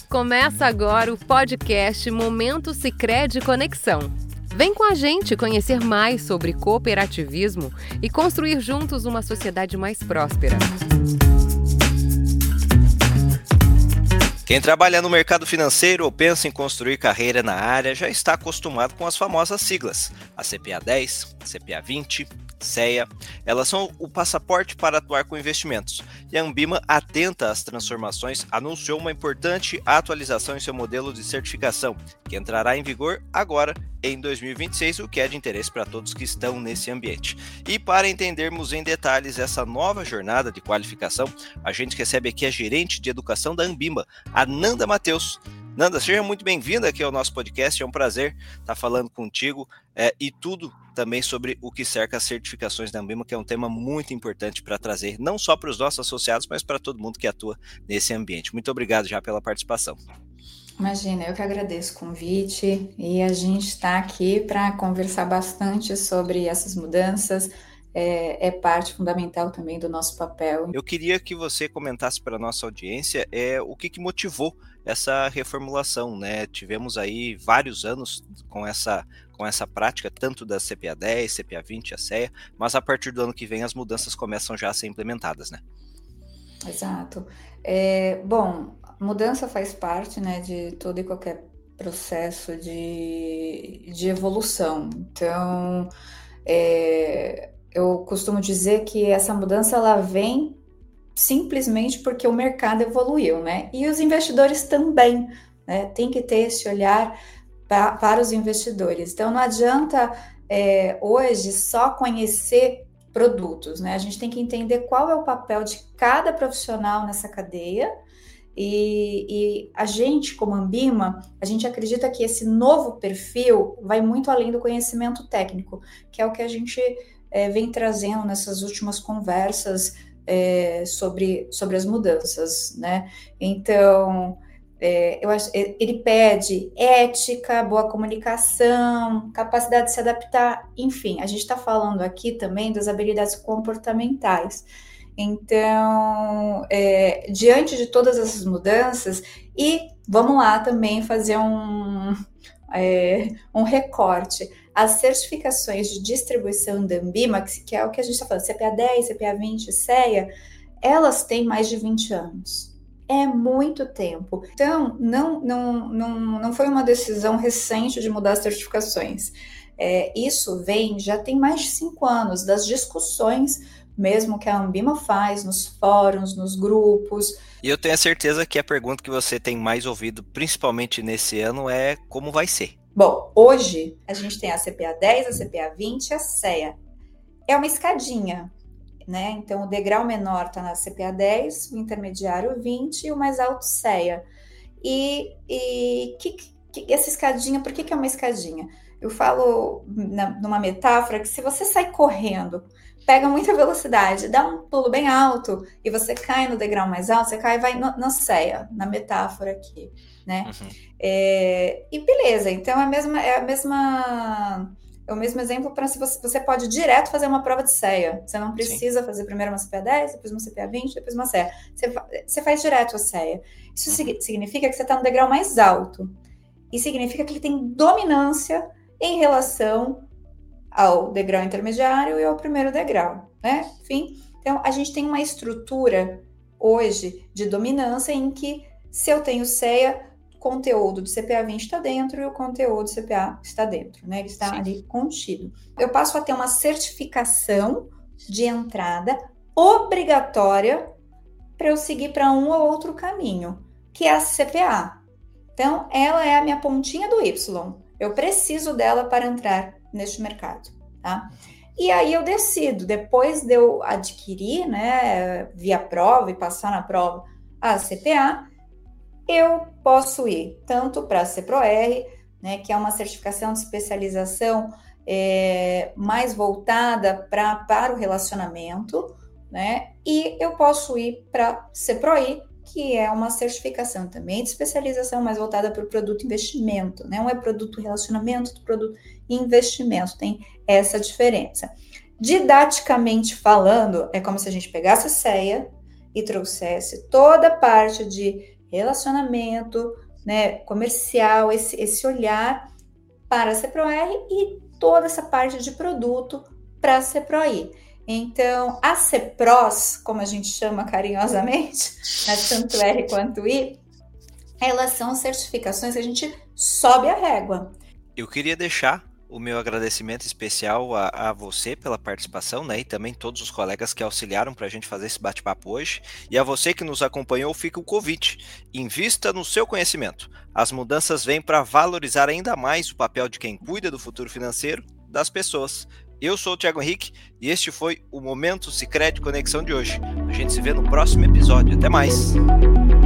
Começa agora o podcast Momento Sicredi Conexão. Vem com a gente conhecer mais sobre cooperativismo e construir juntos uma sociedade mais próspera. Quem trabalha no mercado financeiro ou pensa em construir carreira na área já está acostumado com as famosas siglas, a CPA 10, CPA 20, CEA. Elas são o passaporte para atuar com investimentos. E a Ambima, atenta às transformações, anunciou uma importante atualização em seu modelo de certificação, que entrará em vigor agora em 2026, o que é de interesse para todos que estão nesse ambiente. E para entendermos em detalhes essa nova jornada de qualificação, a gente recebe aqui a gerente de educação da Ambima, a Nanda Matheus. Nanda, seja muito bem-vinda aqui ao nosso podcast, é um prazer estar falando contigo e tudo também sobre o que cerca as certificações da Ambima, que é um tema muito importante para trazer, não só para os nossos associados, mas para todo mundo que atua nesse ambiente. Muito obrigado já pela participação. Imagina, eu que agradeço o convite e a gente está aqui para conversar bastante sobre essas mudanças. É parte fundamental também do nosso papel. Eu queria que você comentasse para a nossa audiência o que motivou essa reformulação, né? Tivemos aí vários anos com essa prática, tanto da CPA 10, CPA 20, a CEA, mas a partir do ano que vem as mudanças começam já a ser implementadas, né? Exato. Bom, mudança faz parte, né, de todo e qualquer processo de evolução. Então, eu costumo dizer que essa mudança ela vem simplesmente porque o mercado evoluiu, né? E os investidores também, né? Tem que ter esse olhar para os investidores. Então, não adianta hoje só conhecer produtos, né? A gente tem que entender qual é o papel de cada profissional nessa cadeia. E a gente, como Ambima, a gente acredita que esse novo perfil vai muito além do conhecimento técnico, que é o que a gente vem trazendo nessas últimas conversas sobre as mudanças, né? Então, eu acho, ele pede ética, boa comunicação, capacidade de se adaptar, enfim, a gente está falando aqui também das habilidades comportamentais. Então, diante de todas essas mudanças, e vamos lá também fazer um recorte. As certificações de distribuição da Ambima, que é o que a gente está falando, CPA 10, CPA 20, CEA, elas têm mais de 20 anos. É muito tempo. Então, não foi uma decisão recente de mudar as certificações. Isso já tem mais de 5 anos das discussões mesmo que a Ambima faz nos fóruns, nos grupos. E eu tenho a certeza que a pergunta que você tem mais ouvido, principalmente nesse ano, é como vai ser. Bom, hoje a gente tem a CPA 10, a CPA 20 e a CEA. É uma escadinha, né? Então o degrau menor está na CPA 10, o intermediário 20 e o mais alto CEA. E essa escadinha, por que é uma escadinha? Eu falo numa metáfora que se você sai correndo, pega muita velocidade, dá um pulo bem alto e você cai no degrau mais alto, você cai e vai na CEA, na metáfora aqui, né? Uhum. E beleza, então é o mesmo exemplo para se você pode direto fazer uma prova de CEA. Você não precisa fazer primeiro uma CPA 10, depois uma CPA 20, depois uma CEA. Você faz direto a CEA. Isso significa que você está no degrau mais alto. E significa que ele tem dominância em relação ao degrau intermediário e ao primeiro degrau, né? Enfim, então a gente tem uma estrutura hoje de dominância em que se eu tenho CEA, o conteúdo do CPA 20 está dentro e o conteúdo do CPA está dentro, né? Ele está ali contido. Eu passo a ter uma certificação de entrada obrigatória para eu seguir para um ou outro caminho, que é a CPA. Então, ela é a minha pontinha do Y. Eu preciso dela para entrar neste mercado, tá? E aí eu decido, depois de eu adquirir, né, via prova e passar na prova a CPA, eu posso ir tanto para a CPROR, né, que é uma certificação de especialização mais voltada para o relacionamento, né, e eu posso ir para a CPROI, que é uma certificação também de especialização mais voltada para o produto investimento, né? Um é produto relacionamento, outro produto investimento, tem essa diferença. Didaticamente falando, é como se a gente pegasse a CEA e trouxesse toda a parte de relacionamento, né, comercial, esse olhar para a CPRO-R e toda essa parte de produto para a CPRO-I. Então, as CPROs, como a gente chama carinhosamente, né, tanto R quanto I, elas são certificações que a gente sobe a régua. Eu queria deixar o meu agradecimento especial a você pela participação, né, e também todos os colegas que auxiliaram para a gente fazer esse bate-papo hoje. E a você que nos acompanhou, fica o convite. Invista no seu conhecimento. As mudanças vêm para valorizar ainda mais o papel de quem cuida do futuro financeiro das pessoas. Eu sou o Thiago Henrique e este foi o Momento Sicredi Conexão de hoje. A gente se vê no próximo episódio. Até mais!